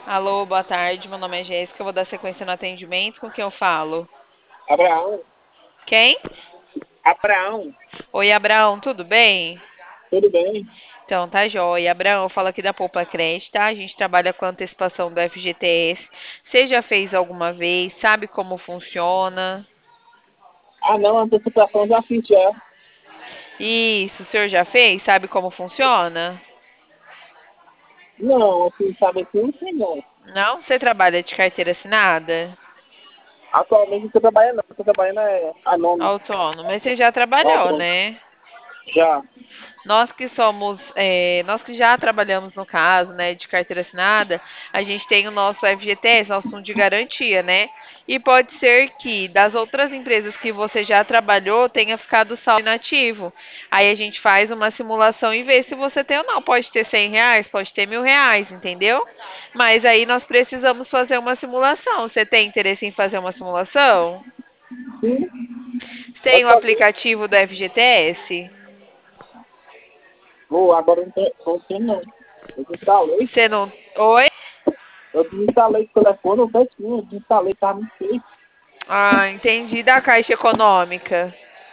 Alô, boa tarde. Meu nome é Jéssica. Eu vou dar sequência no atendimento. Com quem eu falo? Abraão, Quem? Abraão, Oi, Abraão, tudo bem? tudo bem? Então, tá jóia. Abraão, eu falo aqui da Poupa Crédito, tá? A gente trabalha com antecipação do FGTS. Você já fez alguma vez? Sabe como funciona? Ah, não, a antecipação já fiz já. Isso, o senhor já fez? Sabe como funciona? Não, assim, sabe assim, não sei não. Não? Você trabalha de carteira assinada? Atualmente não estou trabalhando, não. Estou trabalhando anônimo. Autônomo. Mas você já trabalhou, Autônomo. né? Já. Nós que já trabalhamos no caso, né, de carteira assinada, a gente tem o nosso FGTS, nosso fundo de garantia, né? E pode ser que das outras empresas que você já trabalhou tenha ficado saldo inativo. Aí a gente faz uma simulação e vê se você tem ou não. Pode ter R$ 100, pode ter R$ 1.000, entendeu? Mas aí nós precisamos fazer uma simulação. Você tem interesse em fazer uma simulação? Sim, Tem pode o fazer. aplicativo do FGTS? Vou, agora não tem não. Eu desinstalei. Você não. Oi? Eu desinstalei o telefone, eu tinha, eu desinstalei, tá no feio. Ah, entendi. Da Caixa Econômica.